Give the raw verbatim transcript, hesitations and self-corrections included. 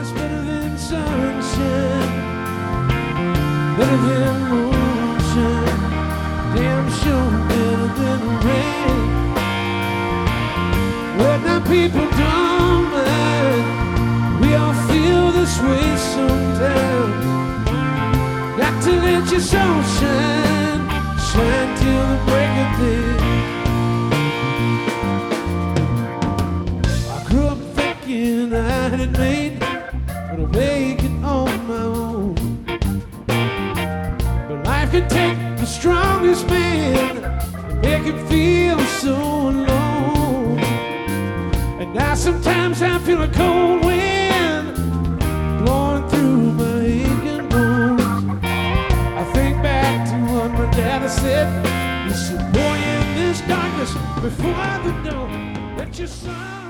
it's better than sunshine, better than moonshine, damn sure better than rain. Well, now people don't mind, we all feel this way sometimes. Got to let your soul shine, shine till the break of day. I grew up thinking I had it made, but I'll make it on my own. But life can take the strongest man and make him feel so alone. And now sometimes I feel a cold wind blowing through my aching bones. I think back to what my daddy said. He said, boy, in this darkness, before the dawn, let your sun